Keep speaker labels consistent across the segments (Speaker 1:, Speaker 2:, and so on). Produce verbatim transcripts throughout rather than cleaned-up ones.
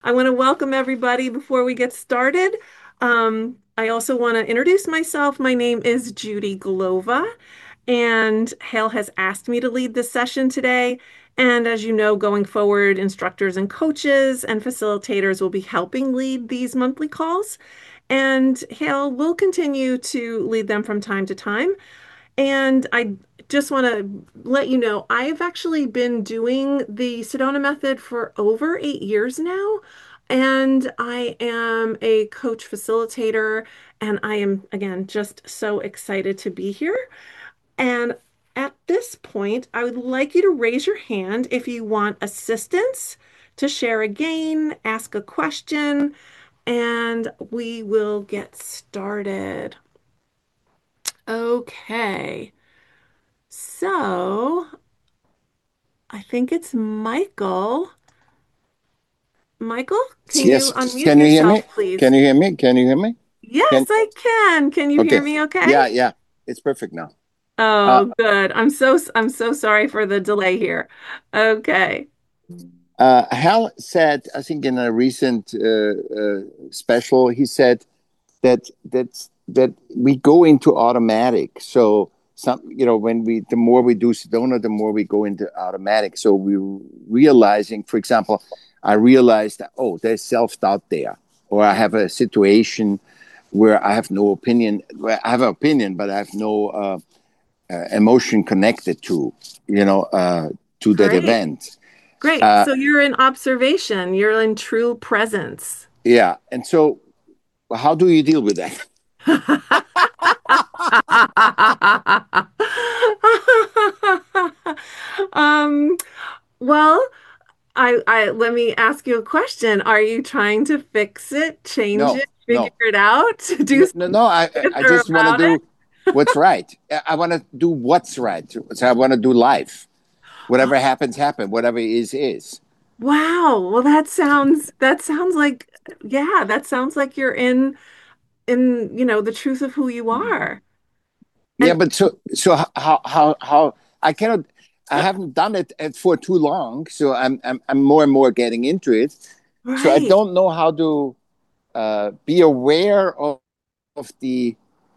Speaker 1: I want to welcome everybody before we get started. Um, I also want to introduce myself. My name is Judy Golova, and Hale has asked me to lead this session today. And as you know, going forward, instructors and coaches and facilitators will be helping lead these monthly calls. And Hale will continue to lead them from time to time. And I just want to let you know, I've actually been doing the Sedona method for over eight years now. And I am a coach facilitator, and I am, again, just so excited to be here. And at this point, I would like you to raise your hand if you want assistance to share a gain, ask a question, and we will get started. Okay. So I think it's Michael. Michael, can you
Speaker 2: Yes.
Speaker 1: unmute
Speaker 2: Can you hear me?
Speaker 1: yourself, please?
Speaker 2: Can you hear me? Can you hear me?
Speaker 1: Yes,
Speaker 2: Can
Speaker 1: I can. Can you hear
Speaker 2: okay.
Speaker 1: me okay?
Speaker 2: Yeah, yeah. It's perfect now. Uh,
Speaker 1: Oh, good. I'm so I'm so sorry for the delay here. Okay.
Speaker 2: uh, Hal said, I think in a recent uh, uh, special, he said that that that we go into automatic. So some, you know, when we the more we do Sedona, the more we go into automatic. So we're realizing, for example, I realized that oh, there's self doubt there, or I have a situation where I have no opinion. Well, I have an opinion, but I have no uh, uh, emotion connected to, you know, uh, to that
Speaker 1: Great.
Speaker 2: event.
Speaker 1: Great.
Speaker 2: Uh,
Speaker 1: So you're in observation. You're in true presence.
Speaker 2: yeah, and so how do you deal with that?
Speaker 1: Um, well, I, I let me ask you a question. Are you trying to fix it, change
Speaker 2: No,
Speaker 1: it, figure
Speaker 2: no,
Speaker 1: it out, do
Speaker 2: no,
Speaker 1: something
Speaker 2: no, no. I,
Speaker 1: with
Speaker 2: I
Speaker 1: or
Speaker 2: just want to
Speaker 1: about it?
Speaker 2: do what's right. I want to do what's right. So I want to do life. Whatever
Speaker 1: Oh,
Speaker 2: happens, happen. Whatever is, is.
Speaker 1: wow. Well, that sounds that sounds like yeah, that sounds like you're in in, you know, the truth of who you are.
Speaker 2: Yeah,
Speaker 1: And
Speaker 2: but so, so how, how, how? I cannot. I haven't done it uh, for too long, so I'm, I'm, I'm more and more getting into it. So I
Speaker 1: right,
Speaker 2: don't know how to uh, be aware of, of the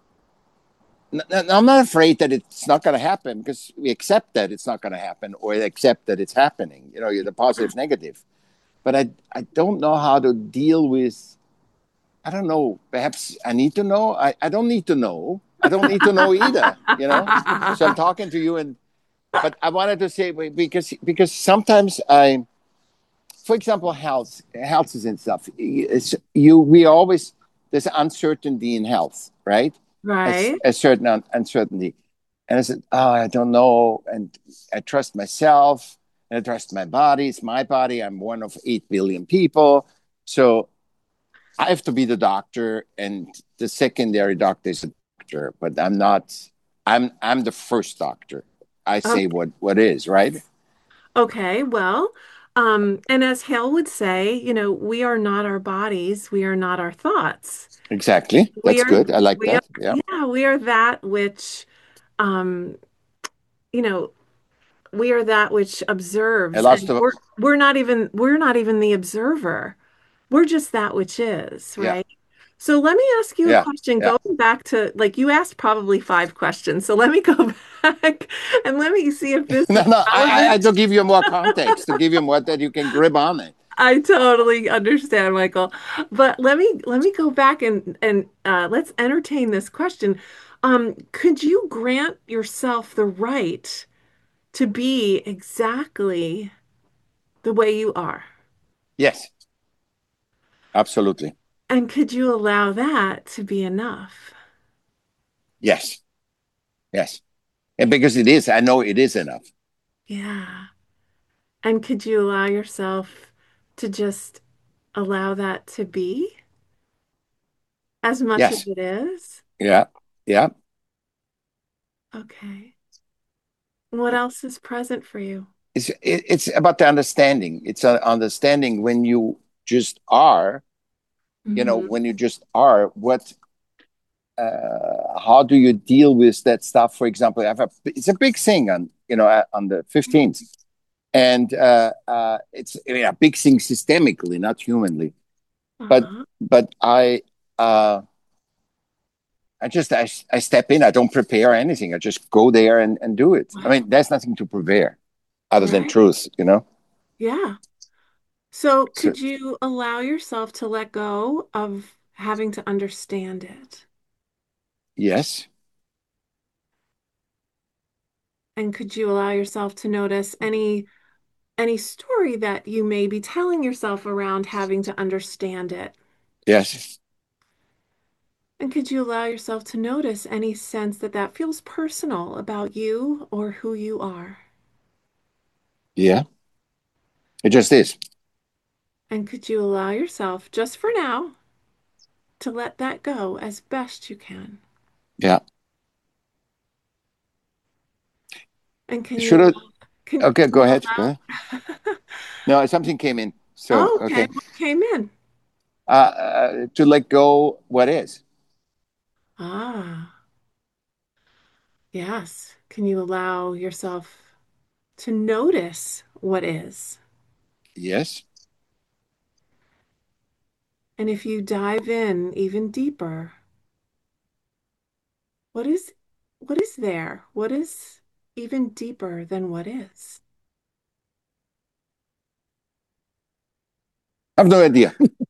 Speaker 2: I'm not afraid that it's not going to happen because we accept that it's not going to happen or accept that it's happening. You know, the positive, negative. But I, I don't know how to deal with. I don't know. Perhaps I need to know. I, I don't need to know. I don't need to know either. You know. So I'm talking to you, and but I wanted to say because because sometimes I, for example, health health is and stuff. It's, you we always there's uncertainty in health, right? A,
Speaker 1: right.
Speaker 2: a certain un- uncertainty. And I said, oh, I don't know. And I trust myself and I trust my body. It's my body. I'm one of eight billion people. So I have to be the doctor. And the secondary doctor is a doctor, but I'm not, I'm, I'm the first doctor. I say what, what is, right?
Speaker 1: Okay, well, um, and as Hale would say, you know, we are not our bodies, we are not our thoughts.
Speaker 2: Exactly.
Speaker 1: We
Speaker 2: That's
Speaker 1: are,
Speaker 2: good. I like
Speaker 1: we are,
Speaker 2: that. Yeah.
Speaker 1: yeah, we are that which, um, you know, we are that which
Speaker 2: I
Speaker 1: observes,
Speaker 2: lost
Speaker 1: and
Speaker 2: the,
Speaker 1: we're we're not even we're not even the observer. We're just that which is,
Speaker 2: yeah.
Speaker 1: right? So let me ask you a
Speaker 2: Yeah.
Speaker 1: question,
Speaker 2: Yeah.
Speaker 1: going back to like you asked probably five questions. So let me go back and let me see if this
Speaker 2: No,
Speaker 1: is
Speaker 2: no, I, I, I
Speaker 1: relevant.
Speaker 2: to give you more context, to give you more that you can grip on it.
Speaker 1: I totally understand, Michael. But let me let me go back and and uh, let's entertain this question. Um, could you grant yourself the right to be exactly the way you are?
Speaker 2: Yes, absolutely.
Speaker 1: And could you allow that to be enough?
Speaker 2: Yes. Yes. And because it is, I know it is enough.
Speaker 1: Yeah. And could you allow yourself to just allow that to be as much as
Speaker 2: Yes.
Speaker 1: it is?
Speaker 2: Yeah. Yeah.
Speaker 1: Okay. What else is present for you?
Speaker 2: It's it, it's about the understanding. It's an understanding when you just are, you know,
Speaker 1: Hmm.
Speaker 2: when you just are, what uh how do you deal with that stuff? For example, I have a it's a big thing on, you know, on the fifteenth. and uh, uh, it's I mean, a big thing systemically, not humanly. But
Speaker 1: Uh-huh.
Speaker 2: but I uh, I just I, I step in. I don't prepare anything. I just go there and, and do it. I mean,
Speaker 1: Wow.
Speaker 2: there's nothing to prepare other than
Speaker 1: Right.
Speaker 2: truth, you know.
Speaker 1: Yeah. So
Speaker 2: So
Speaker 1: could you allow yourself to let go of having to understand it?
Speaker 2: yes,
Speaker 1: And could you allow yourself to notice any any story that you may be telling yourself around having to understand it?
Speaker 2: yes,
Speaker 1: And could you allow yourself to notice any sense that that feels personal about you or who you are?
Speaker 2: yeah. It just is.
Speaker 1: And could you allow yourself, just for now, to let that go as best you can?
Speaker 2: Yeah.
Speaker 1: And can you
Speaker 2: Should
Speaker 1: allow,
Speaker 2: I?
Speaker 1: can,
Speaker 2: Okay,
Speaker 1: can
Speaker 2: go
Speaker 1: you
Speaker 2: ahead. Go ahead.
Speaker 1: allow?
Speaker 2: No, something came in. So
Speaker 1: Oh, okay.
Speaker 2: okay,
Speaker 1: What came in?
Speaker 2: uh, uh, to let go what is.
Speaker 1: Ah, yes. Can you allow yourself to notice what is?
Speaker 2: Yes.
Speaker 1: And if you dive in even deeper, what is what is there? What is even deeper than what is?
Speaker 2: I have no idea.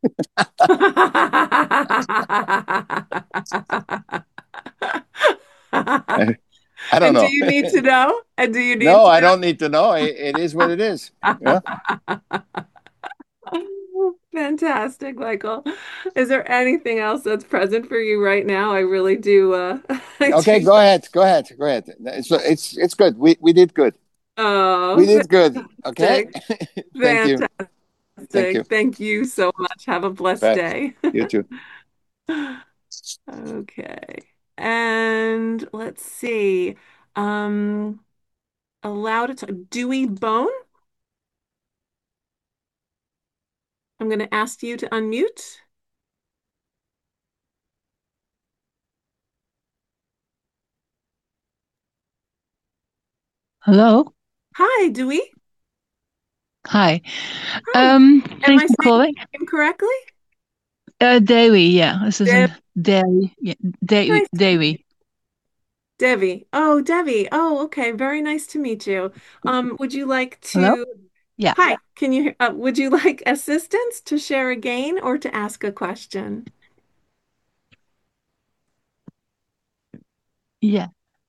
Speaker 2: I, I don't
Speaker 1: And do
Speaker 2: know.
Speaker 1: you need to know? And do you need
Speaker 2: No,
Speaker 1: to
Speaker 2: I don't need to know. It, it is what it is. Yeah.
Speaker 1: know? Fantastic, Michael. Is there anything else that's present for you right now? I really do uh I
Speaker 2: Okay,
Speaker 1: do.
Speaker 2: go ahead. Go ahead. Go ahead. It's it's it's good. We we did good. We
Speaker 1: Oh,
Speaker 2: did good. Okay.
Speaker 1: fantastic.
Speaker 2: Thank you. Thank you.
Speaker 1: Fantastic. Thank you so much. Have a blessed
Speaker 2: Bye.
Speaker 1: day.
Speaker 2: You too.
Speaker 1: Okay. And let's see. Um, allowed to talk. Dewey Bone. I'm going to ask you to unmute.
Speaker 2: Hello.
Speaker 1: Hi, Dewey.
Speaker 2: Hi.
Speaker 1: Hi.
Speaker 2: Um,
Speaker 1: Am
Speaker 2: thanks
Speaker 1: I
Speaker 2: for
Speaker 1: saying
Speaker 2: calling.
Speaker 1: your name correctly?
Speaker 2: Uh, Dewi, yeah. This is
Speaker 1: Dev
Speaker 2: a Dewi. Yeah, Dewi,
Speaker 1: nice to meet you.
Speaker 2: Dewi.
Speaker 1: Devi. Oh, Devi. Oh, okay. Very nice to meet you. Um, would you like
Speaker 2: Hello?
Speaker 1: to?
Speaker 2: Yeah.
Speaker 1: Hi. Can you? Uh, would you like assistance to share a gain or to ask a question?
Speaker 2: Yeah.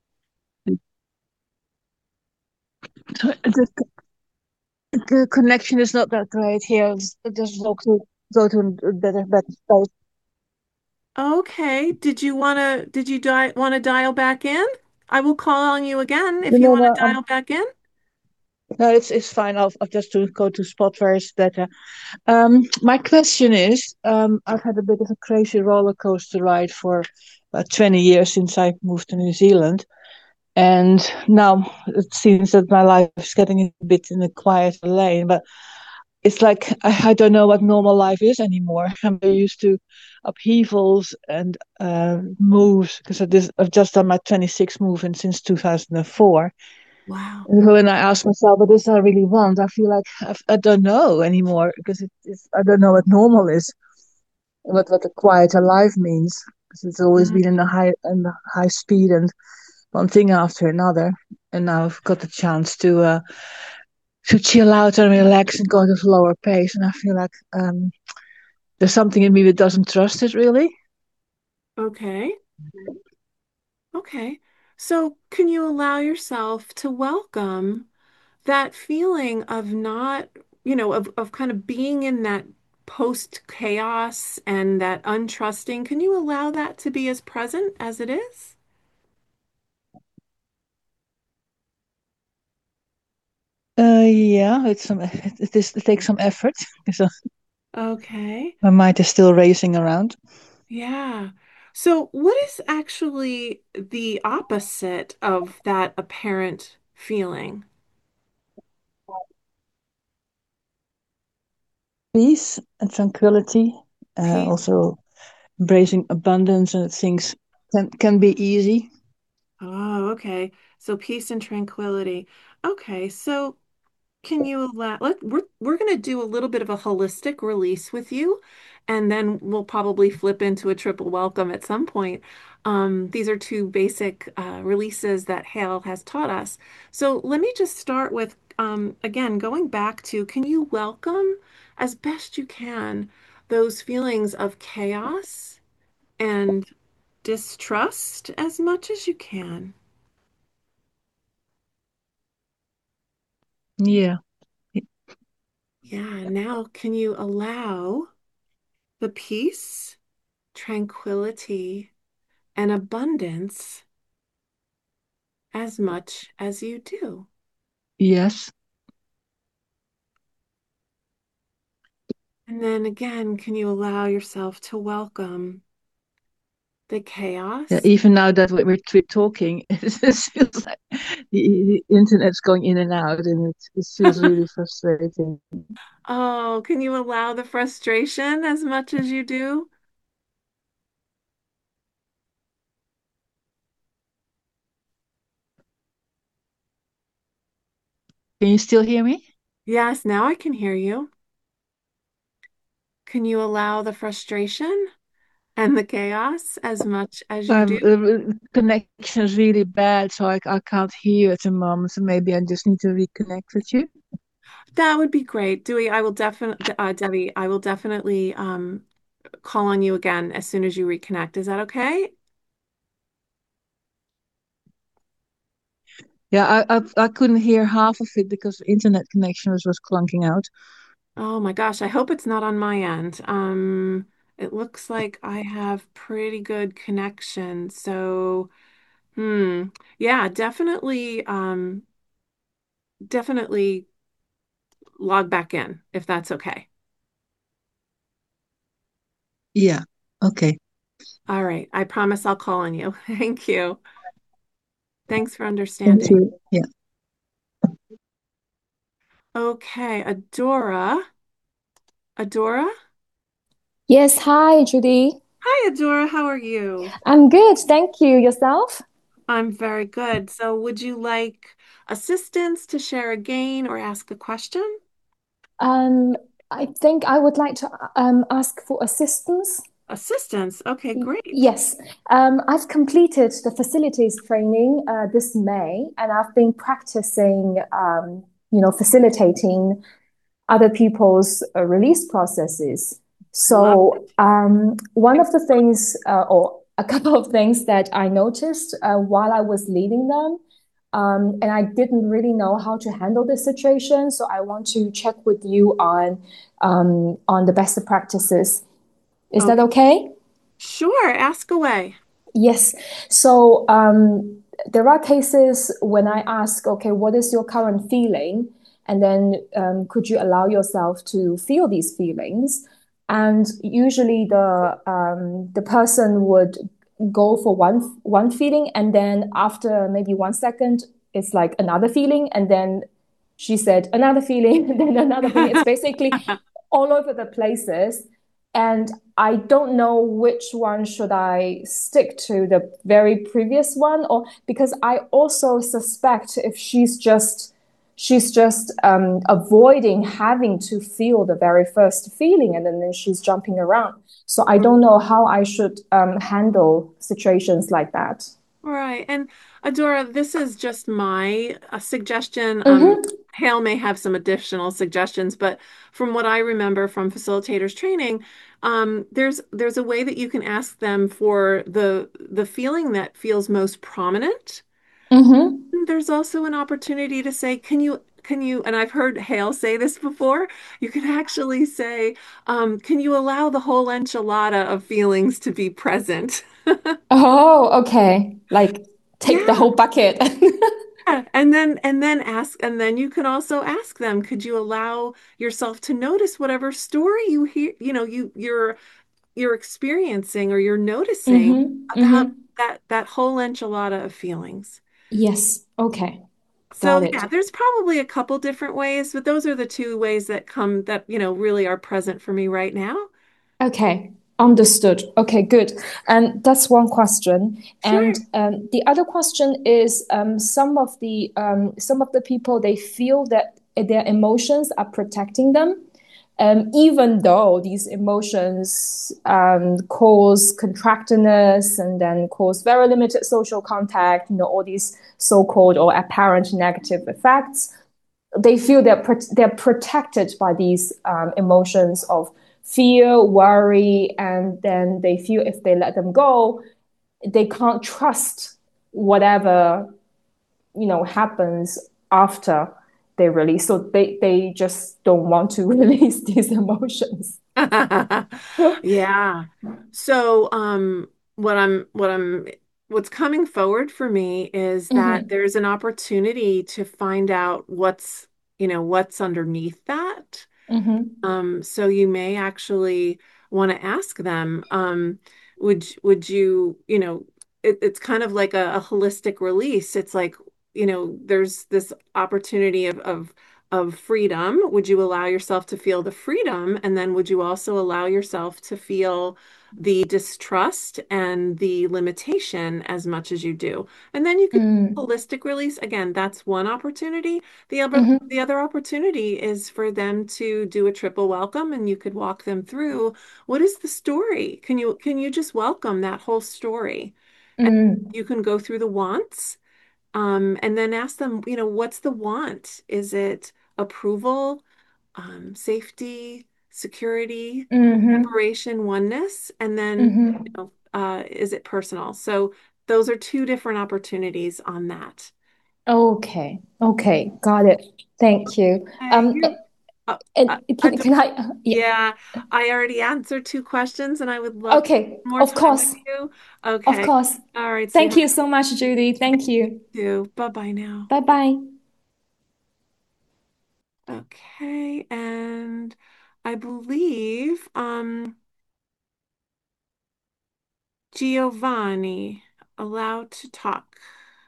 Speaker 2: So the, the connection is not that great here. Just just go to go to a better better space.
Speaker 1: Okay. Did you want to? Did you di want to dial back in? I will call on you again
Speaker 2: No,
Speaker 1: if you
Speaker 2: no,
Speaker 1: want
Speaker 2: no.
Speaker 1: to
Speaker 2: Um,
Speaker 1: dial back in.
Speaker 2: no, it's it's fine. I'll, I'll just to go to spot where it's better. Um, my question is, um, I've had a bit of a crazy roller coaster ride for about twenty years since I moved to New Zealand. And now it seems that my life is getting a bit in a quieter lane, but it's like I, I don't know what normal life is anymore. I'm used to upheavals and uh, moves because this, I've just done my twenty-sixth move in since two thousand four.
Speaker 1: Wow.
Speaker 2: And when I ask myself, what is I really want? I feel like I've, I don't know anymore because it, it's, I don't know what normal is, what what a quieter life means. Because it's always
Speaker 1: Mm,
Speaker 2: been in the high in the high speed and one thing after another. And now I've got the chance to uh, to chill out and relax and go at a slower pace. And I feel like um, there's something in me that doesn't trust it really.
Speaker 1: okay. Okay. So, can you allow yourself to welcome that feeling of not, you know, of, of kind of being in that post chaos and that untrusting? Can you allow that to be as present as it is?
Speaker 2: Uh, yeah, it's some it, it, it takes some effort because
Speaker 1: Okay.
Speaker 2: my mind is still racing around.
Speaker 1: Yeah. So, what is actually the opposite of that apparent feeling?
Speaker 2: Peace and tranquility, uh,
Speaker 1: Peace.
Speaker 2: also embracing abundance and things can can be easy.
Speaker 1: Oh, okay. So, peace and tranquility. Okay. So, can you allow, let, we're we're going to do a little bit of a holistic release with you, and then we'll probably flip into a triple welcome at some point. Um, these are two basic uh, releases that Hale has taught us. So let me just start with, um, again, going back to, can you welcome as best you can those feelings of chaos and distrust as much as you can?
Speaker 3: Yeah.
Speaker 1: Yeah, now can you allow the peace, tranquility, and abundance as much as you do?
Speaker 3: Yes.
Speaker 1: And then again, can you allow yourself to welcome the
Speaker 3: Yeah,
Speaker 1: chaos?
Speaker 3: even now that we're, we're talking, it just feels like the, the internet's going in and out, and it, it feels really frustrating.
Speaker 1: Oh, can you allow the frustration as much as you do?
Speaker 3: Can you still hear me?
Speaker 1: Yes, now I can hear you. Can you allow the frustration and the chaos as much as you
Speaker 3: Um,
Speaker 1: do?
Speaker 3: the connection is really bad, so I, I can't hear you at the moment. So maybe I just need to reconnect with you.
Speaker 1: That would be great. Dewey, I will definitely, uh, Debbie, I will definitely um, call on you again as soon as you reconnect. Is that okay?
Speaker 3: Yeah, I, I I couldn't hear half of it because the internet connection was, was clunking out.
Speaker 1: Oh my gosh, I hope it's not on my end. Um, it looks like I have pretty good connection. So, hmm, yeah, definitely, um, definitely log back in if that's okay.
Speaker 3: Yeah. Okay.
Speaker 1: All right, I promise I'll call on you. Thank you. Thanks for
Speaker 3: Thank
Speaker 1: understanding.
Speaker 3: you. Yeah.
Speaker 1: Okay, Adora. Adora?
Speaker 4: Yes, hi, Judy.
Speaker 1: Hi, Adora. How are you?
Speaker 4: I'm good, thank you. Yourself?
Speaker 1: I'm very good. So, would you like assistance to share a gain or ask a question?
Speaker 4: Um, I think I would like to um, ask for assistance.
Speaker 1: Assistance. Okay,
Speaker 4: Y-
Speaker 1: great.
Speaker 4: Yes, um, I've completed the facilities training uh, this May, and I've been practicing, um, you know, facilitating other people's uh, release processes.
Speaker 1: Love
Speaker 4: So,
Speaker 1: it.
Speaker 4: um, one of the things, uh, or a couple of things that I noticed uh, while I was leading them, um, and I didn't really know how to handle the situation. So, I want to check with you on um, on the best practices. Is that
Speaker 1: Okay.
Speaker 4: okay?
Speaker 1: Sure. Ask away.
Speaker 4: Yes. So um, there are cases when I ask, okay, what is your current feeling? And then um, could you allow yourself to feel these feelings? And usually the um, the person would go for one one feeling, and then after maybe one second, it's like another feeling, and then she said another feeling, and then another feeling. It's basically all over the places. And I don't know which one should I stick to, the very previous one, or because I also suspect if she's just she's just um, avoiding having to feel the very first feeling, and then, then she's jumping around. So I don't know how I should um, handle situations like that.
Speaker 1: Right. And Adora, this is just my uh, suggestion. Um,
Speaker 4: Mm-hmm.
Speaker 1: Hale may have some additional suggestions, but from what I remember from facilitators training, um, there's there's a way that you can ask them for the the feeling that feels most prominent.
Speaker 4: Mm-hmm.
Speaker 1: There's also an opportunity to say, can you can you, and I've heard Hale say this before, you can actually say, um, can you allow the whole enchilada of feelings to be present?
Speaker 4: Oh, okay. Like take the
Speaker 1: Yeah.
Speaker 4: whole bucket.
Speaker 1: Yeah, and then and then ask and then you can also ask them, could you allow yourself to notice whatever story you hear, you know, you you're you're experiencing or you're noticing
Speaker 4: Mm-hmm.
Speaker 1: about
Speaker 4: Mm-hmm.
Speaker 1: that that whole enchilada of feelings.
Speaker 4: Yes. Okay.
Speaker 1: So
Speaker 4: Got it.
Speaker 1: yeah, there's probably a couple different ways, but those are the two ways that come that, you know, really are present for me right now.
Speaker 4: Okay, understood. Okay, good. And that's one question. And
Speaker 1: Sure.
Speaker 4: um, the other question is um, some of the um, some of the people they feel that their emotions are protecting them. Um, even though these emotions um, cause contractedness and then cause very limited social contact, you know, all these so-called or apparent negative effects, they feel they're they're protected by these um, emotions of fear, worry, and then they feel if they let them go, they can't trust whatever you know happens after they release. So they they just don't want to release these emotions.
Speaker 1: Yeah. So, um, what I'm, what I'm, what's coming forward for me is that
Speaker 4: Mm-hmm.
Speaker 1: there's an opportunity to find out what's, you know, what's underneath that.
Speaker 4: Mm-hmm.
Speaker 1: Um, so you may actually want to ask them, um, would would you, you know, it, it's kind of like a, a holistic release. It's like, you know, there's this opportunity of of of freedom. Would you allow yourself to feel the freedom? And then would you also allow yourself to feel the distrust and the limitation as much as you do? And then you could
Speaker 4: Mm-hmm.
Speaker 1: holistic release. Again, that's one opportunity. The other
Speaker 4: Mm-hmm.
Speaker 1: the other opportunity is for them to do a triple welcome and you could walk them through what is the story? Can you can you just welcome that whole story? And
Speaker 4: Mm-hmm.
Speaker 1: you can go through the wants, um, and then ask them, you know, what's the want? Is it approval, um, safety, security,
Speaker 4: Mm-hmm.
Speaker 1: separation, oneness, and then, you
Speaker 4: Mm-hmm.
Speaker 1: know, uh, is it personal? So those are two different opportunities on that.
Speaker 4: Okay. Okay. Got it. Thank you.
Speaker 1: Okay,
Speaker 4: Um,
Speaker 1: you, uh, uh,
Speaker 4: and
Speaker 1: I
Speaker 4: can,
Speaker 1: don't-
Speaker 4: can I? Yeah.
Speaker 1: yeah, I already answered two questions and I would love to
Speaker 4: Okay.
Speaker 1: spend more
Speaker 4: Of
Speaker 1: time with
Speaker 4: course.
Speaker 1: you.
Speaker 4: Of
Speaker 1: Okay.
Speaker 4: course.
Speaker 1: All right,
Speaker 4: Thank
Speaker 1: sweetheart.
Speaker 4: you so much, Judy. Thank
Speaker 1: You
Speaker 4: you.
Speaker 1: too. Bye-bye now.
Speaker 4: Bye bye.
Speaker 1: Okay, and I believe um Giovanni allowed to talk.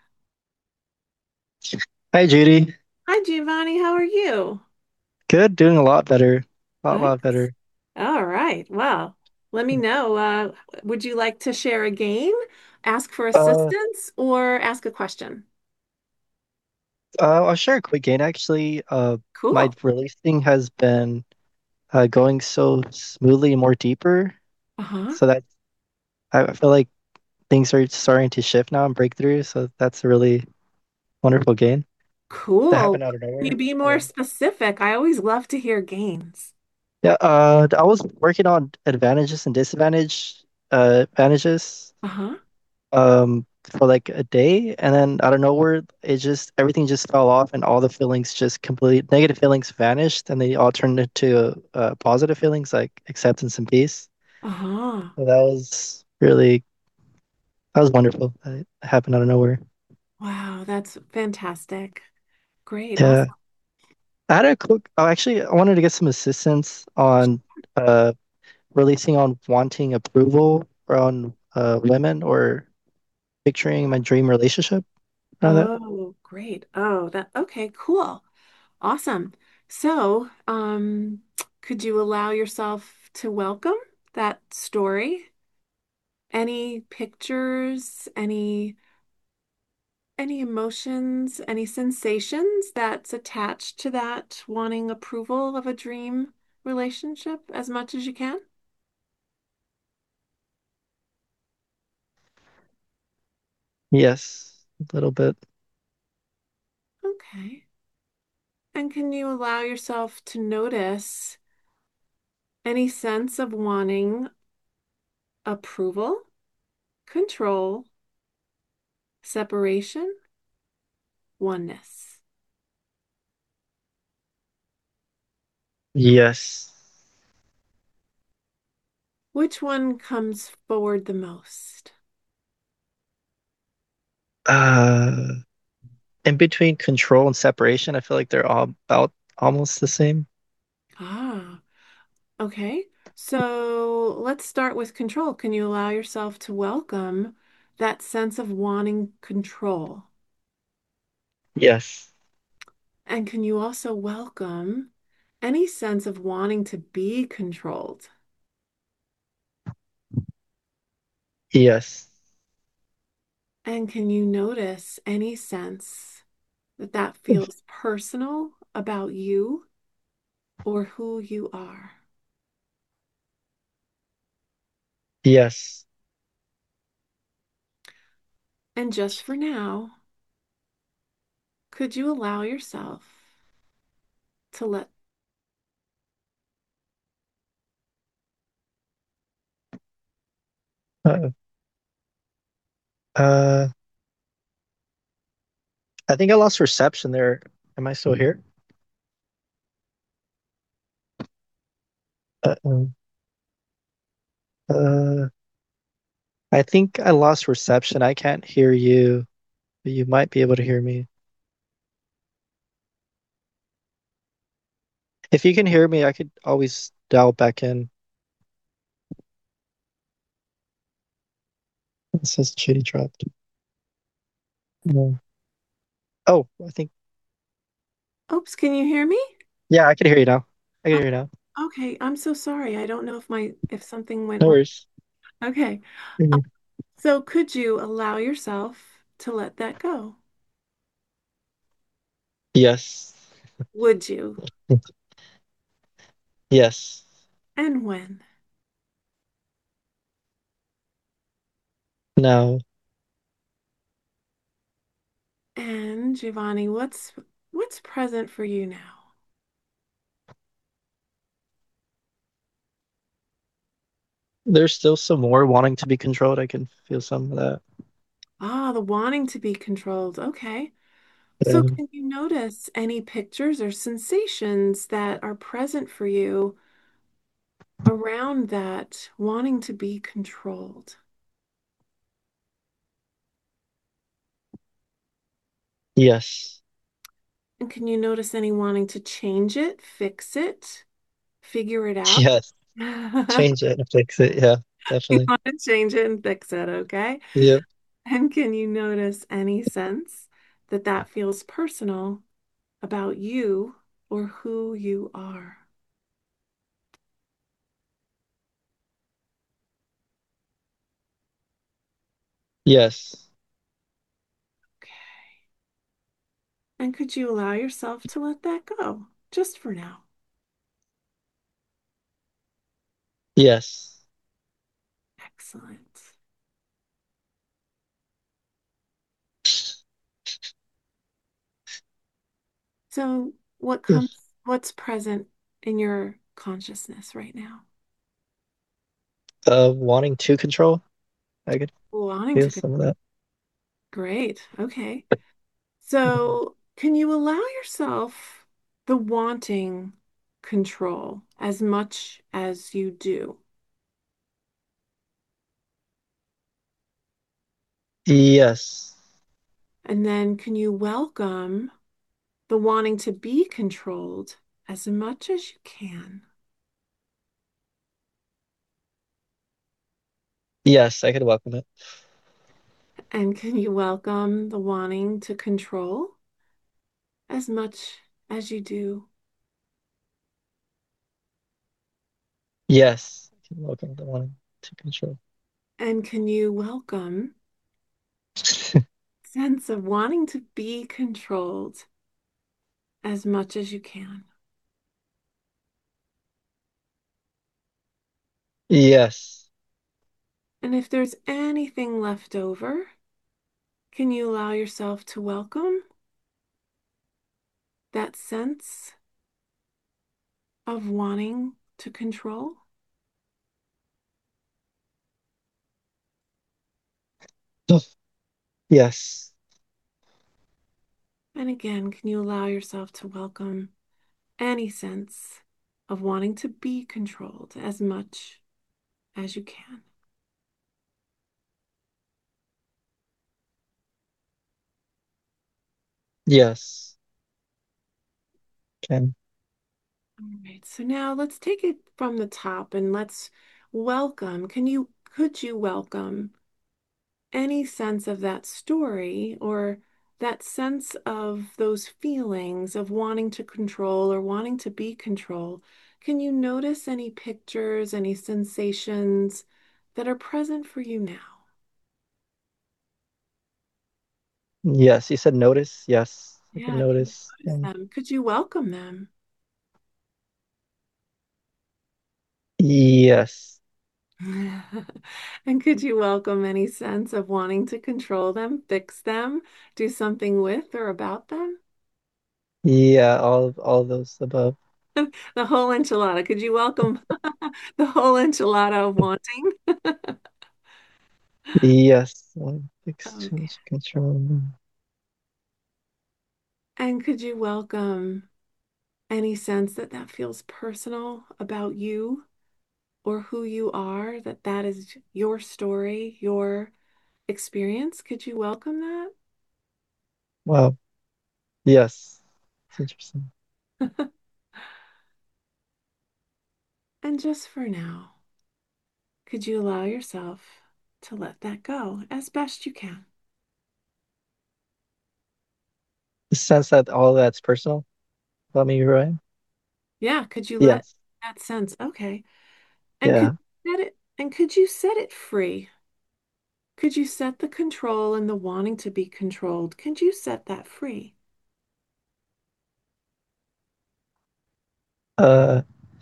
Speaker 5: Hi, Judy.
Speaker 1: Hi, Giovanni. How are you?
Speaker 5: Good, doing a lot better. A lot,
Speaker 1: Nice.
Speaker 5: lot better.
Speaker 1: All right. Well, let me know. Uh, would you like to share a game, ask for
Speaker 5: Uh,
Speaker 1: assistance, or ask a question?
Speaker 5: uh, I'll share a quick game. Actually, uh, my
Speaker 1: Cool.
Speaker 5: releasing has been uh, going so smoothly and more deeper.
Speaker 1: Uh-huh.
Speaker 5: So that I I feel like things are starting to shift now and break through. So that's a really wonderful game that
Speaker 1: Cool.
Speaker 5: happened out of
Speaker 1: Can you
Speaker 5: nowhere.
Speaker 1: be more
Speaker 5: Yeah.
Speaker 1: specific? I always love to hear games.
Speaker 5: Yeah. Uh, I was working on advantages and disadvantage uh advantages.
Speaker 1: Uh-huh.
Speaker 5: um for like a day, and then out of nowhere it just everything just fell off and all the feelings just complete negative feelings vanished and they all turned into uh, positive feelings like acceptance and peace.
Speaker 1: Uh-huh.
Speaker 5: So that was really that was wonderful. That happened out of nowhere.
Speaker 1: Wow, that's fantastic. Great.
Speaker 5: Yeah,
Speaker 1: Awesome.
Speaker 5: I had a quick oh actually I wanted to get some assistance on uh releasing on wanting approval on uh women or picturing my dream relationship around that.
Speaker 1: Oh, great. Oh, that okay, cool. Awesome. So, um, could you allow yourself to welcome that story? Any pictures, any any emotions, any sensations that's attached to that wanting approval of a dream relationship as much as you can?
Speaker 5: Yes, a little bit.
Speaker 1: Okay. And can you allow yourself to notice any sense of wanting approval, control, separation, oneness?
Speaker 5: Yes.
Speaker 1: Which one comes forward the most?
Speaker 5: Uh, in between control and separation, I feel like they're all about almost the same.
Speaker 1: Ah, okay. So let's start with control. Can you allow yourself to welcome that sense of wanting control?
Speaker 5: Yes.
Speaker 1: And can you also welcome any sense of wanting to be controlled?
Speaker 5: Yes.
Speaker 1: And can you notice any sense that that feels personal, about you or who you are?
Speaker 5: Yes.
Speaker 1: And just for now, could you allow yourself to let
Speaker 5: Uh, uh, I think I lost reception there. Am I still here? Uh-oh. Uh, I think I lost reception. I can't hear you, but you might be able to hear me. If you can hear me, I could always dial back in. It says Judy dropped. No. Oh, I think,
Speaker 1: Oops, can you hear me?
Speaker 5: yeah, I can hear you now. I can
Speaker 1: Oh,
Speaker 5: hear you now.
Speaker 1: okay, I'm so sorry. I don't know if my if something went
Speaker 5: No
Speaker 1: wrong.
Speaker 5: worries.
Speaker 1: Okay.
Speaker 5: Mhm.
Speaker 1: So could you allow yourself to let that go?
Speaker 5: Yes.
Speaker 1: Would you?
Speaker 5: Yes.
Speaker 1: And when?
Speaker 5: Now,
Speaker 1: And Giovanni, what's what's present for you now?
Speaker 5: there's still some more wanting to be controlled. I can feel some of that.
Speaker 1: Ah, the wanting to be controlled. Okay. So
Speaker 5: Yeah.
Speaker 1: can you notice any pictures or sensations that are present for you around that wanting to be controlled?
Speaker 5: Yes.
Speaker 1: And can you notice any wanting to change it, fix it, figure it out?
Speaker 5: Yes.
Speaker 1: You
Speaker 5: Change it and fix it. Yeah, definitely.
Speaker 1: want to change it and fix it, okay?
Speaker 5: Yep.
Speaker 1: And can you notice any sense that that feels personal about you or who you are?
Speaker 5: Yes.
Speaker 1: Okay. And could you allow yourself to let that go just for now?
Speaker 5: Yes.
Speaker 1: Excellent. So, what comes, what's present in your consciousness right now?
Speaker 5: Uh, wanting to control. I could
Speaker 1: Wanting
Speaker 5: feel
Speaker 1: to,
Speaker 5: some of that.
Speaker 1: great. Okay. So, can you allow yourself the wanting control as much as you do?
Speaker 5: Yes.
Speaker 1: And then, can you welcome the wanting to be controlled as much as you can?
Speaker 5: Yes, I could welcome it.
Speaker 1: And can you welcome the wanting to control as much as you do?
Speaker 5: Yes, I can welcome the wanting to control.
Speaker 1: And can you welcome sense of wanting to be controlled as much as you can?
Speaker 5: Yes.
Speaker 1: And if there's anything left over, can you allow yourself to welcome that sense of wanting to control?
Speaker 5: Yes.
Speaker 1: And again, can you allow yourself to welcome any sense of wanting to be controlled as much as you can?
Speaker 5: Yes. Can.
Speaker 1: All right, so now let's take it from the top and let's welcome. Can you, could you welcome any sense of that story or that sense of those feelings of wanting to control or wanting to be control? Can you notice any pictures, any sensations that are present for you now?
Speaker 5: Yes, you said notice. Yes. I can
Speaker 1: Yeah, can you
Speaker 5: notice
Speaker 1: notice
Speaker 5: things.
Speaker 1: them? Could you welcome them?
Speaker 5: Yes.
Speaker 1: And could you welcome any sense of wanting to control them, fix them, do something with or about them?
Speaker 5: Yeah, all of all of those above.
Speaker 1: The whole enchilada. Could you welcome the whole enchilada of wanting?
Speaker 5: Yes. One fix too
Speaker 1: Okay.
Speaker 5: much control.
Speaker 1: And could you welcome any sense that that feels personal about you or who you are, that that is your story, your experience? Could you welcome
Speaker 5: Wow. Yes. It's interesting.
Speaker 1: that? And just for now, could you allow yourself to let that go as best you can?
Speaker 5: The sense that all that's personal about me, right?
Speaker 1: Yeah, could you let
Speaker 5: Yes.
Speaker 1: that sense? Okay. And could
Speaker 5: Yeah.
Speaker 1: you set it and could you set it free? Could you set the control and the wanting to be controlled? Could you set that free?
Speaker 5: Uh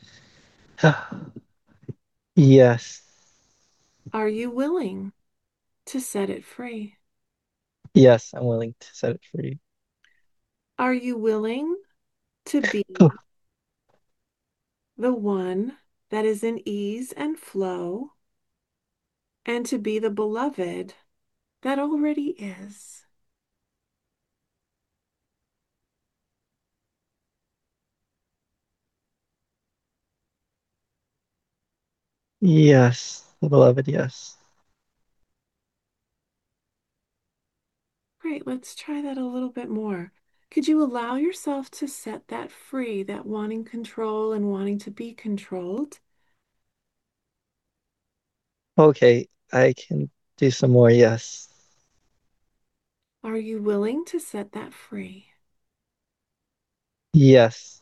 Speaker 5: yes.
Speaker 1: Are you willing to set it free?
Speaker 5: Yes, I'm willing to set it free.
Speaker 1: Are you willing to
Speaker 5: Oh,
Speaker 1: be the one that is in ease and flow and to be the beloved that already is?
Speaker 5: yes, beloved, yes.
Speaker 1: Great, let's try that a little bit more. Could you allow yourself to set that free, that wanting control and wanting to be controlled?
Speaker 5: Okay, I can do some more, yes.
Speaker 1: Are you willing to set that free?
Speaker 5: Yes.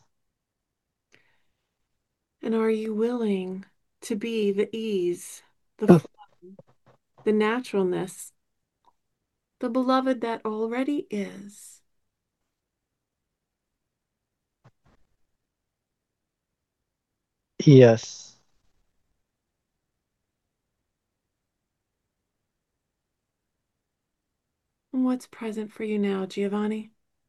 Speaker 1: And are you willing to be the ease, the
Speaker 5: Oh,
Speaker 1: flow, the naturalness, the beloved that already is?
Speaker 5: yes.
Speaker 1: And what's present for you now, Giovanni?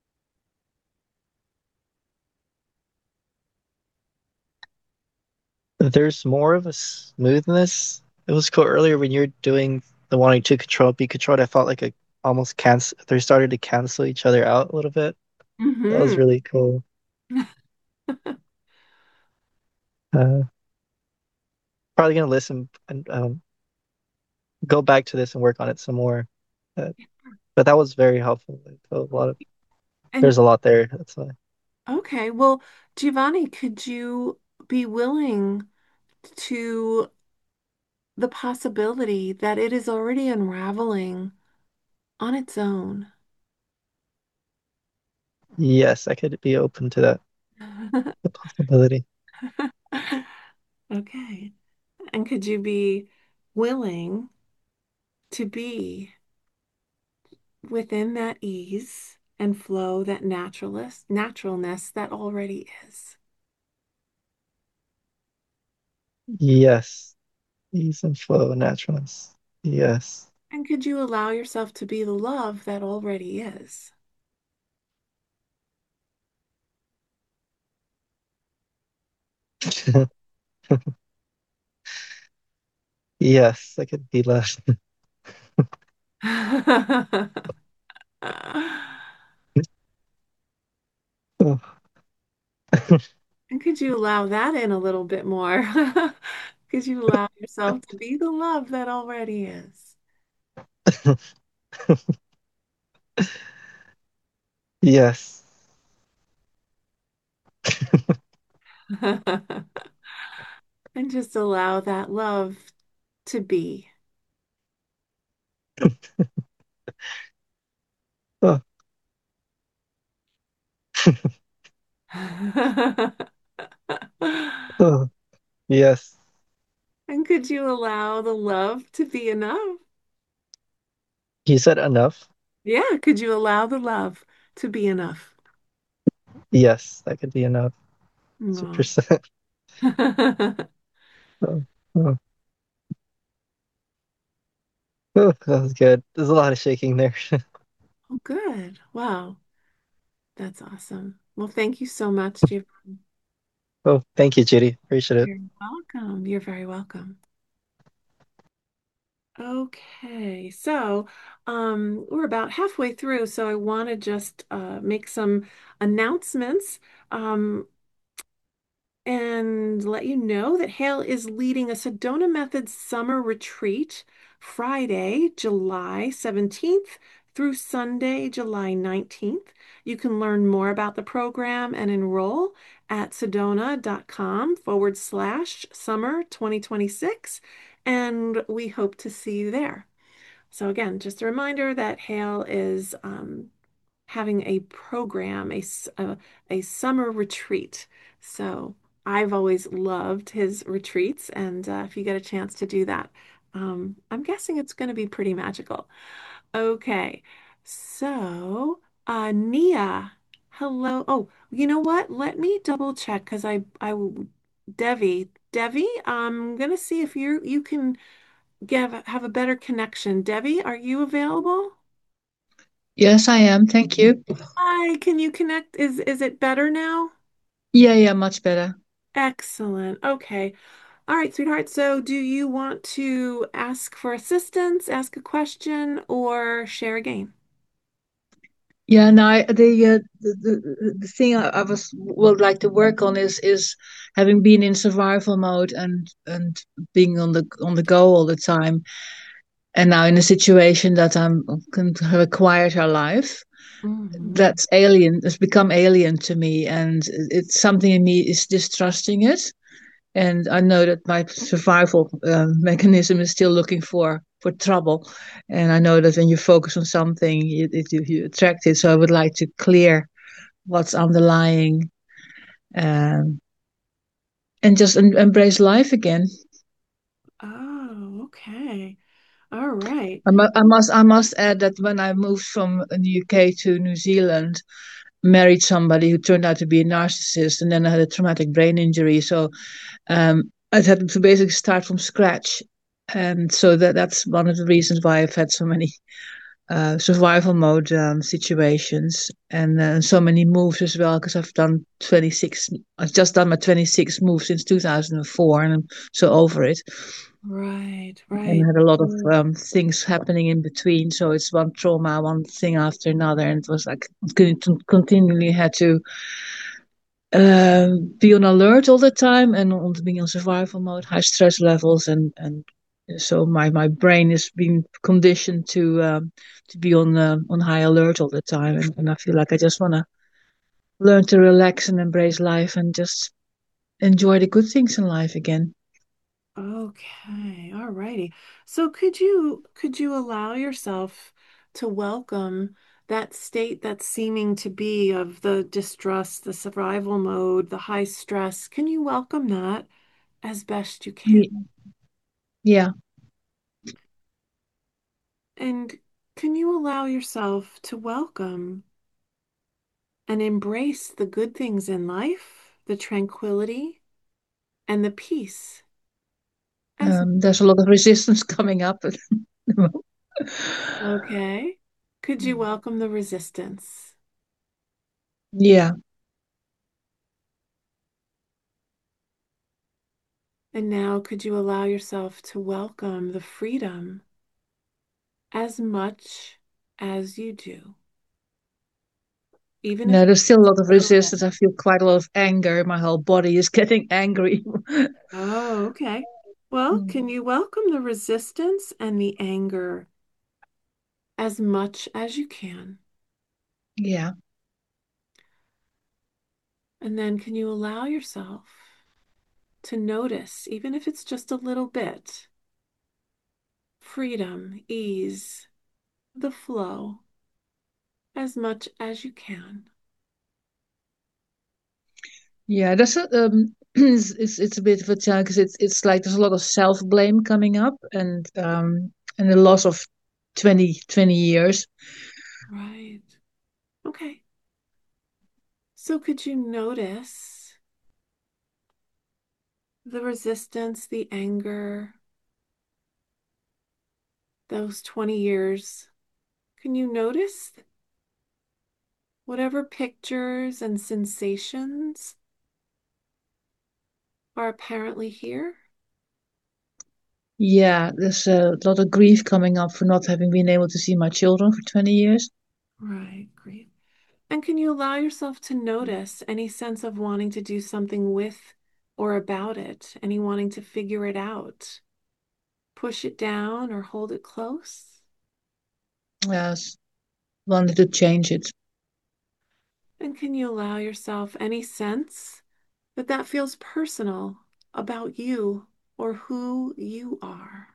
Speaker 5: There's more of a smoothness. It was cool earlier when you're doing the wanting to control, be controlled. I felt like a almost cancel. They started to cancel each other out a little bit. That
Speaker 1: Mm-hmm.
Speaker 5: was really cool. Uh, Probably gonna listen and um, go back to this and work on it some more. Uh, but that was very helpful. Like, a lot of
Speaker 1: And
Speaker 5: there's a lot there. That's why.
Speaker 1: okay, well, Giovanni, could you be willing to the possibility that it is already unraveling on its own?
Speaker 5: Yes, I could be open to that, the possibility.
Speaker 1: Okay. And could you be willing to be within that ease and flow, that naturalness, naturalness that already is?
Speaker 5: Yes, ease and flow, naturalness. Yes.
Speaker 1: And could you allow yourself to be the love that already is?
Speaker 5: Yes, I could be less.
Speaker 1: And could you allow that in a little bit more? Could you allow yourself to be the love that already is?
Speaker 5: Yes.
Speaker 1: And just allow that love to be.
Speaker 5: Oh, oh, yes.
Speaker 1: And could you allow the love to be enough?
Speaker 5: You said enough?
Speaker 1: Yeah, could you allow the love to be enough?
Speaker 5: Yes, that could be enough.
Speaker 1: Aw.
Speaker 5: one hundred percent. Oh, oh, oh, that was good. There's a lot of shaking there.
Speaker 1: Oh, good. Wow. That's awesome. Well, thank you so much, Giovanni.
Speaker 5: Oh, thank you, Judy. Appreciate it.
Speaker 1: You're welcome. You're very welcome. Okay, so um, we're about halfway through, so I want to just uh, make some announcements. Um, and let you know that Hale is leading a Sedona Methods summer retreat Friday, July seventeenth through Sunday, July nineteenth. You can learn more about the program and enroll at sedona.com forward slash summer twenty twenty-six, and we hope to see you there. So again, just a reminder that Hale is um, having a program, a, a, a summer retreat. So I've always loved his retreats, and uh, if you get a chance to do that, um, I'm guessing it's going to be pretty magical. Okay, so uh, Nia, hello. Oh, you know what? Let me double check because I, I, Devi, Devi, I'm gonna see if you you can give have a better connection. Devi, are you available?
Speaker 3: Yes, I am. Thank you.
Speaker 1: Hi, can you connect? Is is it better now?
Speaker 3: Yeah, yeah, much better.
Speaker 1: Excellent. Okay. All right, sweetheart. So do you want to ask for assistance, ask a question, or share a game?
Speaker 3: Yeah, no, I, the, uh, the the the thing I, I was would like to work on is is having been in survival mode and and being on the on the go all the time, and now in a situation that I'm can have a quieter life.
Speaker 1: Hmm.
Speaker 3: That's alien. It's become alien to me, and it's something in me is distrusting it. And I know that my survival um, mechanism is still looking for for trouble, and I know that when you focus on something, it, it, you, you attract it. So I would like to clear what's underlying, um, and just em- embrace life again.
Speaker 1: Oh, okay. All right.
Speaker 3: I, mu- I must I must add that when I moved from the U K to New Zealand, married somebody who turned out to be a narcissist, and then I had a traumatic brain injury. So um, I had to basically start from scratch, and so that that's one of the reasons why I've had so many uh, survival mode um, situations and uh, so many moves as well. Because I've done twenty-six, I've just done my twenty-six moves since two thousand four, and I'm so over it.
Speaker 1: Right,
Speaker 3: And
Speaker 1: right.
Speaker 3: I had a lot of um, things happening in between, so it's one trauma, one thing after another, and it was like continually had to um, be on alert all the time and on being on survival mode, high stress levels, and and so my my brain is being conditioned to um, to be on uh, on high alert all the time, and, and I feel like I just want to learn to relax and embrace life and just enjoy the good things in life again.
Speaker 1: Okay, all righty. So could you could you allow yourself to welcome that state that's seeming to be of the distrust, the survival mode, the high stress? Can you welcome that as best you can?
Speaker 3: Yeah,
Speaker 1: And can you allow yourself to welcome and embrace the good things in life, the tranquility and the peace as
Speaker 3: um, there's a lot of resistance coming up.
Speaker 1: okay? Could you welcome the resistance?
Speaker 3: Yeah.
Speaker 1: And now, could you allow yourself to welcome the freedom as much as you do, even if
Speaker 3: No, there's still a lot of
Speaker 1: a little bit?
Speaker 3: resistance. I feel quite a lot of anger. My whole body is getting angry.
Speaker 1: Oh, okay. Well, can you welcome the resistance and the anger as much as you can?
Speaker 3: Yeah.
Speaker 1: And then, can you allow yourself to notice, even if it's just a little bit, freedom, ease, the flow as much as you can?
Speaker 3: Yeah, that's a, um, it's, it's it's a bit of a challenge because it's it's like there's a lot of self blame coming up and um and the loss of twenty twenty years.
Speaker 1: Right. Okay. So could you notice the resistance, the anger, those twenty years? Can you notice whatever pictures and sensations are apparently here?
Speaker 3: Yeah, there's a lot of grief coming up for not having been able to see my children for twenty years.
Speaker 1: Right, great. And can you allow yourself to notice any sense of wanting to do something with or about it? Any wanting to figure it out? Push it down or hold it close?
Speaker 3: Yes, wanted to change it.
Speaker 1: And can you allow yourself any sense that that feels personal about you or who you are?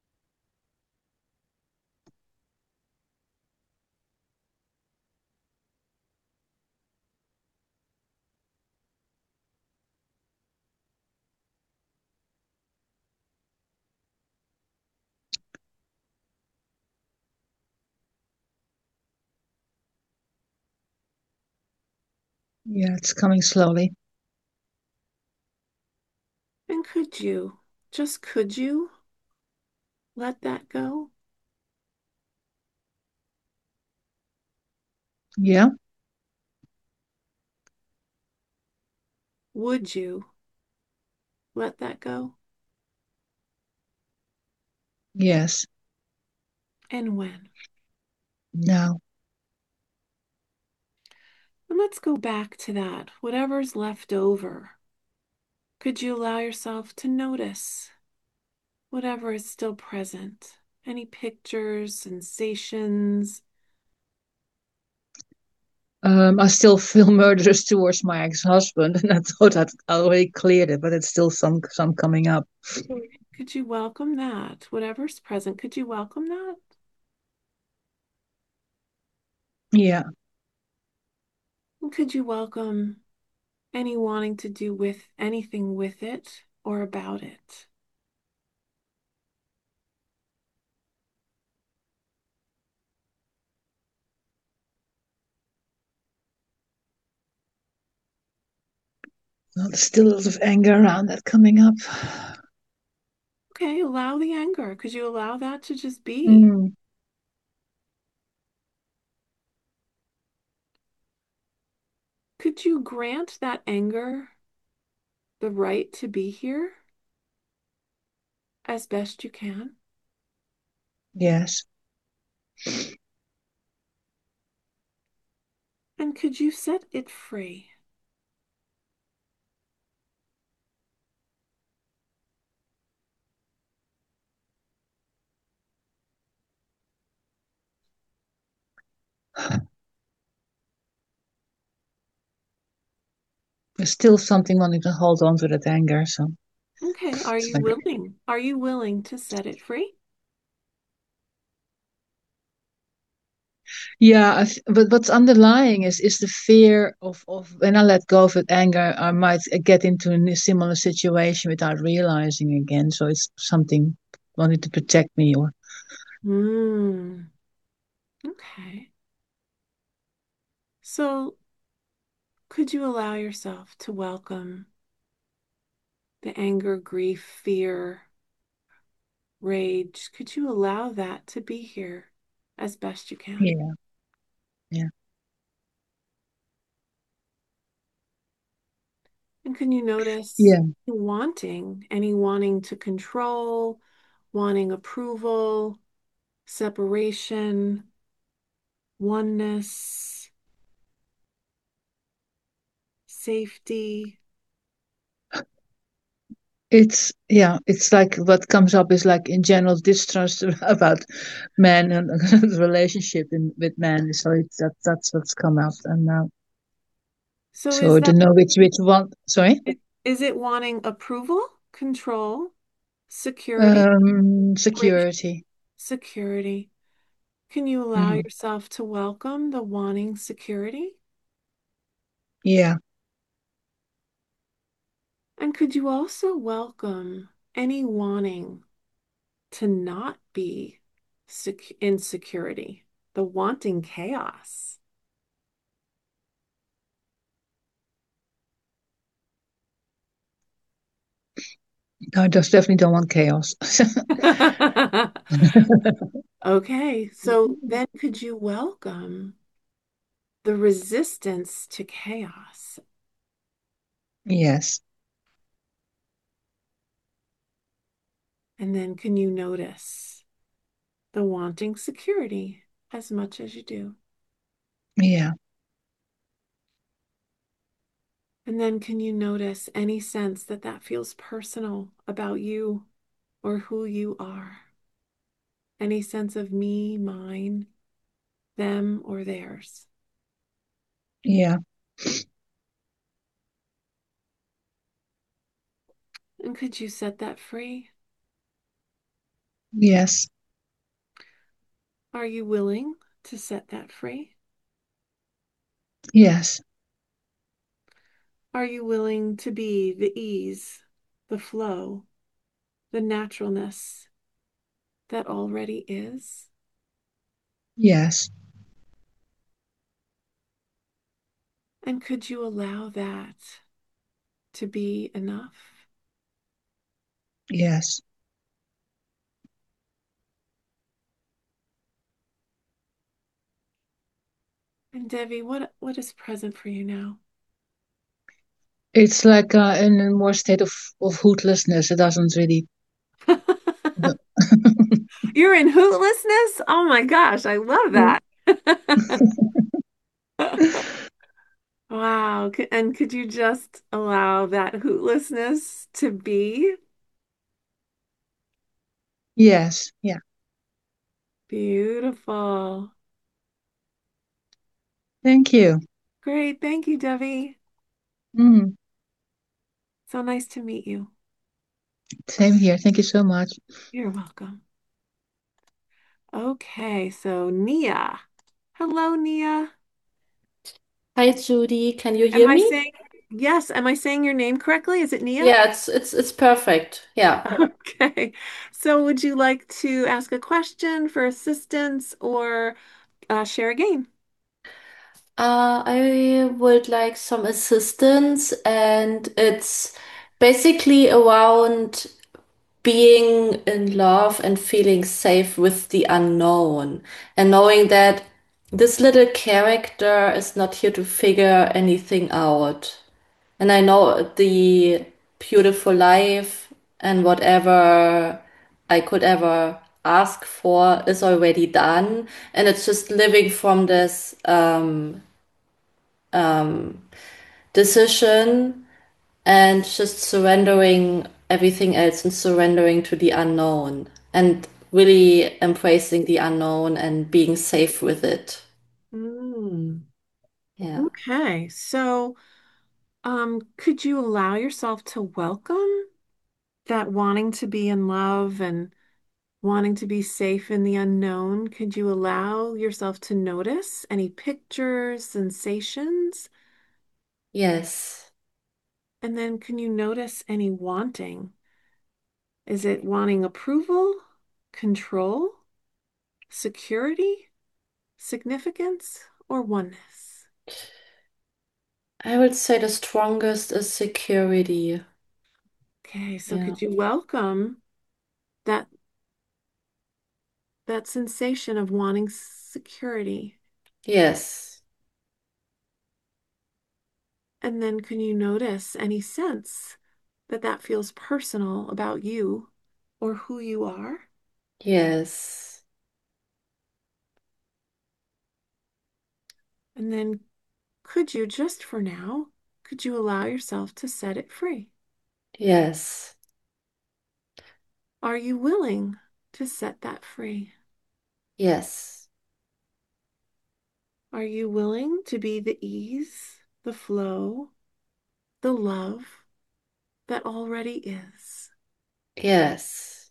Speaker 3: Yeah, it's coming slowly.
Speaker 1: And could you, just could you, let that go?
Speaker 3: Yeah,
Speaker 1: Would you let that go?
Speaker 3: yes,
Speaker 1: And when?
Speaker 3: now.
Speaker 1: And let's go back to that. Whatever's left over, could you allow yourself to notice whatever is still present? Any pictures, sensations?
Speaker 3: Um, I still feel murderous towards my ex-husband, and I thought I'd already cleared it, but it's still some some coming up.
Speaker 1: Could you welcome that? Whatever's present, could you welcome that?
Speaker 3: Yeah,
Speaker 1: And could you welcome any wanting to do with anything with it or about it?
Speaker 3: well, there's still a lot of anger around that coming up.
Speaker 1: Okay, allow the anger. Could you allow that to just be?
Speaker 3: Mm,
Speaker 1: Could you grant that anger the right to be here as best you can?
Speaker 3: yes.
Speaker 1: And could you set it free?
Speaker 3: There's still something wanting to hold on to that anger, so
Speaker 1: Okay, are
Speaker 3: it's
Speaker 1: you
Speaker 3: like,
Speaker 1: willing? Are you willing to set it free?
Speaker 3: yeah. I th but what's underlying is is the fear of of when I let go of that anger, I might get into a similar situation without realizing again. So it's something wanting to protect me, or
Speaker 1: Hmm. Okay. So could you allow yourself to welcome the anger, grief, fear, rage? Could you allow that to be here as best you can?
Speaker 3: yeah, yeah,
Speaker 1: And can you notice
Speaker 3: yeah.
Speaker 1: wanting, any wanting to control, wanting approval, separation, oneness, safety?
Speaker 3: It's yeah, it's like what comes up is like in general distrust about men and the relationship in with men. So it's that that's what's come up, and now
Speaker 1: So
Speaker 3: so
Speaker 1: is
Speaker 3: I
Speaker 1: that,
Speaker 3: don't know which which one. Sorry,
Speaker 1: is it wanting approval, control, security,
Speaker 3: um,
Speaker 1: separation,
Speaker 3: security.
Speaker 1: security? Can you allow
Speaker 3: Mm,
Speaker 1: yourself to welcome the wanting security?
Speaker 3: yeah,
Speaker 1: And could you also welcome any wanting to not be sec- in security, the wanting chaos?
Speaker 3: No, I just definitely don't want chaos.
Speaker 1: Okay, so then could you welcome the resistance to chaos?
Speaker 3: Yes,
Speaker 1: And then can you notice the wanting security as much as you do?
Speaker 3: yeah,
Speaker 1: And then can you notice any sense that that feels personal about you or who you are? Any sense of me, mine, them, or theirs?
Speaker 3: yeah,
Speaker 1: And could you set that free?
Speaker 3: yes,
Speaker 1: Are you willing to set that free?
Speaker 3: yes,
Speaker 1: Are you willing to be the ease, the flow, the naturalness that already is?
Speaker 3: yes,
Speaker 1: And could you allow that to be enough?
Speaker 3: yes.
Speaker 1: And Devi, what what is present for you now?
Speaker 3: It's like uh, in a more state of, of hootlessness. It doesn't really.
Speaker 1: You're in hootlessness? Oh my gosh, I love that. Wow. C- And could you just allow that hootlessness to be
Speaker 3: Yes, yeah.
Speaker 1: beautiful?
Speaker 3: Thank you.
Speaker 1: Great. Thank you, Devi.
Speaker 3: Mm,
Speaker 1: So nice to meet you.
Speaker 3: same here. Thank you so much.
Speaker 1: You're welcome. Okay, so Nia. Hello, Nia.
Speaker 6: Hi Judy, can you
Speaker 1: Am
Speaker 6: hear
Speaker 1: I
Speaker 6: me?
Speaker 1: saying yes? Am I saying your name correctly? Is it Nia?
Speaker 6: Yeah, it's it's it's perfect. Yeah.
Speaker 1: Okay. So would you like to ask a question for assistance or uh, share a game?
Speaker 6: Uh, I would like some assistance, and it's basically around being in love and feeling safe with the unknown, and knowing that this little character is not here to figure anything out. And I know the beautiful life and whatever I could ever ask for is already done. And it's just living from this um, um, decision and just surrendering everything else and surrendering to the unknown and really embracing the unknown and being safe with it.
Speaker 1: Mm,
Speaker 6: Yeah.
Speaker 1: okay. So, um, could you allow yourself to welcome that wanting to be in love and wanting to be safe in the unknown? Could you allow yourself to notice any pictures, sensations?
Speaker 6: Yes.
Speaker 1: And then can you notice any wanting? Is it wanting approval, control, security, significance, or oneness?
Speaker 6: I would say the strongest is security.
Speaker 1: Okay, so
Speaker 6: Yeah.
Speaker 1: could you welcome that that sensation of wanting security?
Speaker 6: Yes.
Speaker 1: And then can you notice any sense that that feels personal about you or who you are?
Speaker 6: Yes.
Speaker 1: And then could you, just for now, could you allow yourself to set it free?
Speaker 6: Yes.
Speaker 1: Are you willing to set that free?
Speaker 6: Yes.
Speaker 1: Are you willing to be the ease, the flow, the love that already is?
Speaker 6: Yes.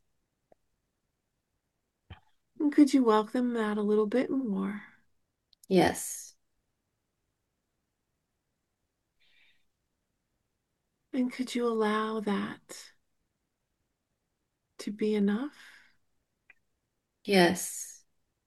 Speaker 1: And could you welcome that a little bit more?
Speaker 6: Yes.
Speaker 1: And could you allow that to be enough?
Speaker 6: Yes.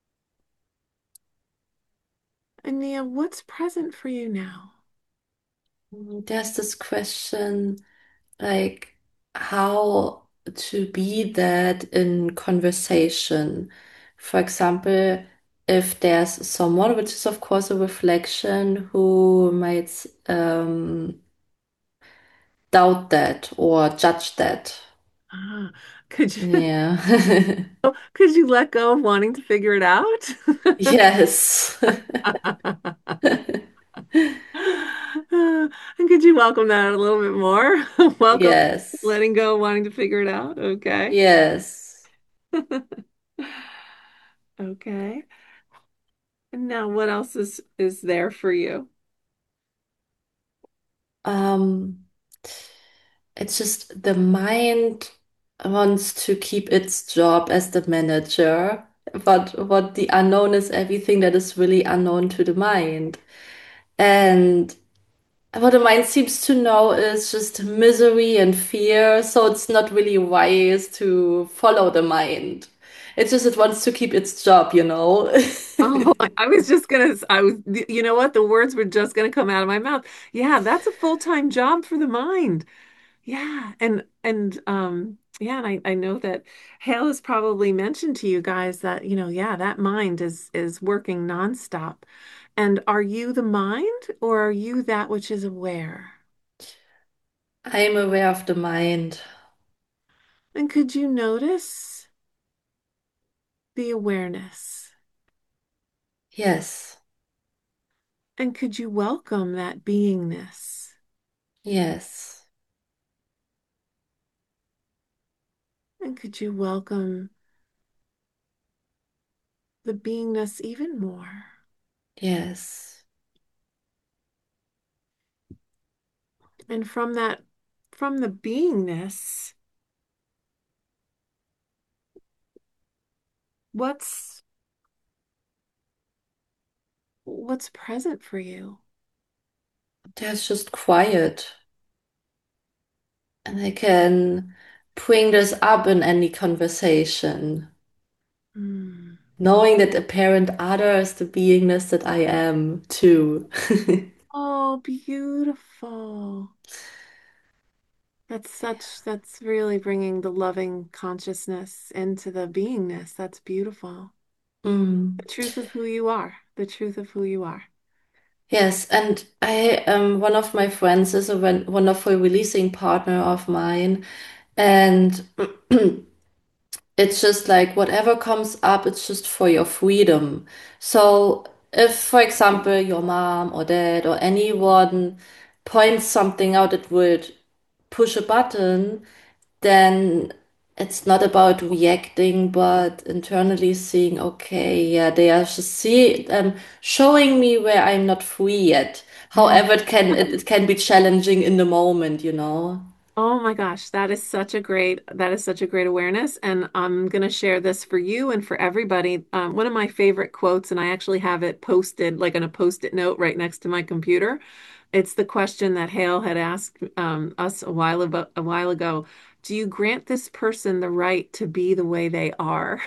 Speaker 1: And Nia, what's present for you now?
Speaker 6: Mm, there's this question like, how to be that in conversation. For example, if there's someone, which is of course a reflection, who might um, doubt that or judge that.
Speaker 1: Ah, could you
Speaker 6: Yeah.
Speaker 1: could you let go of wanting to figure it out?
Speaker 6: Yes.
Speaker 1: And could you welcome that a little bit more? Welcome
Speaker 6: Yes.
Speaker 1: letting go, wanting to figure it out. Okay.
Speaker 6: Yes.
Speaker 1: Okay. And now what else is is there for you?
Speaker 6: Um, it's just the mind wants to keep its job as the manager, but what the unknown is everything that is really unknown to the mind. And what the mind seems to know is just misery and fear, so it's not really wise to follow the mind. It's just it wants to keep its job, you know?
Speaker 1: Oh, I I was just gonna, I was, you know what? The words were just gonna come out of my mouth. Yeah, that's a full-time job for the mind. Yeah, and and um yeah, and I I know that Hale has probably mentioned to you guys that, you know, yeah, that mind is is working nonstop. And are you the mind or are you that which is aware?
Speaker 6: I'm aware of the mind.
Speaker 1: And could you notice the awareness?
Speaker 6: Yes,
Speaker 1: And could you welcome that beingness?
Speaker 6: yes,
Speaker 1: And could you welcome the beingness even more?
Speaker 6: yes,
Speaker 1: And from that, from the beingness, what's what's present for you?
Speaker 6: there's just quiet. And I can bring this up in any conversation,
Speaker 1: Hmm.
Speaker 6: knowing that apparent other is the beingness that I am too.
Speaker 1: Oh, beautiful. That's such, that's really bringing the loving consciousness into the beingness. That's beautiful.
Speaker 6: Mm.
Speaker 1: The truth of who you are, the truth of who you are.
Speaker 6: Yes, and I um one of my friends is a wen- wonderful releasing partner of mine, and it's just like whatever comes up, it's just for your freedom. So if, for example, your mom or dad or anyone points something out that would push a button, then it's not about reacting, but internally seeing, okay, yeah, they are just see um showing me where I'm not free yet.
Speaker 1: Mm.
Speaker 6: However, it can it, it can be challenging in the moment, you know.
Speaker 1: Oh my gosh, that is such a great, that is such a great awareness. And I'm going to share this for you and for everybody. Um, one of my favorite quotes, and I actually have it posted like on a post-it note right next to my computer. It's the question that Hale had asked um, us a while ago, a while ago. Do you grant this person the right to be the way they are?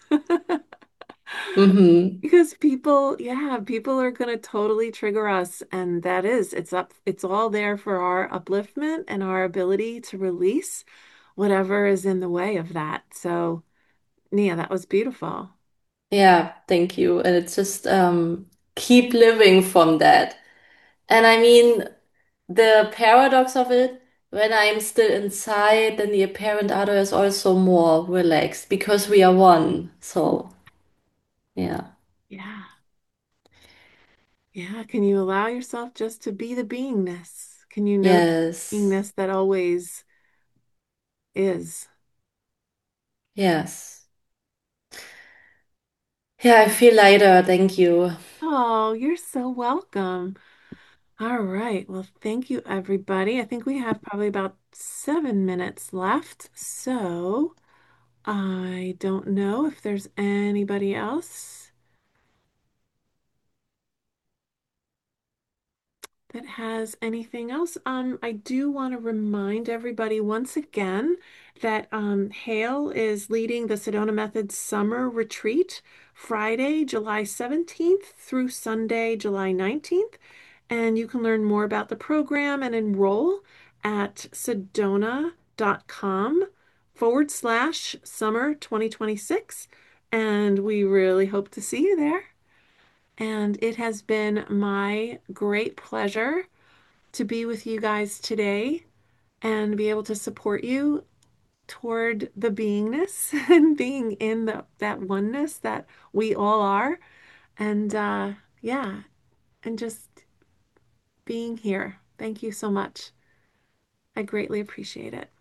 Speaker 6: Mm-hmm.
Speaker 1: Because people, yeah, people are going to totally trigger us. And that is, it's up, it's all there for our upliftment and our ability to release whatever is in the way of that. So, Nia, that was beautiful.
Speaker 6: Yeah, thank you. And it's just um keep living from that. And I mean, the paradox of it, when I'm still inside, then the apparent other is also more relaxed because we are one. So, yeah.
Speaker 1: Yeah. Yeah. Can you allow yourself just to be the beingness? Can you know the
Speaker 6: Yes.
Speaker 1: beingness that always is?
Speaker 6: Yes. Yeah, I feel lighter. Thank you.
Speaker 1: Oh, you're so welcome. All right. Well, thank you, everybody. I think we have probably about seven minutes left. So I don't know if there's anybody else that has anything else. Um, I do want to remind everybody once again that um, Hale is leading the Sedona Method Summer Retreat Friday, July seventeenth through Sunday, July nineteenth. And you can learn more about the program and enroll at sedona dot com forward slash summer twenty twenty-six. And we really hope to see you there. And it has been my great pleasure to be with you guys today and be able to support you toward the beingness and being in the that oneness that we all are. And uh, yeah, and just being here. Thank you so much. I greatly appreciate it.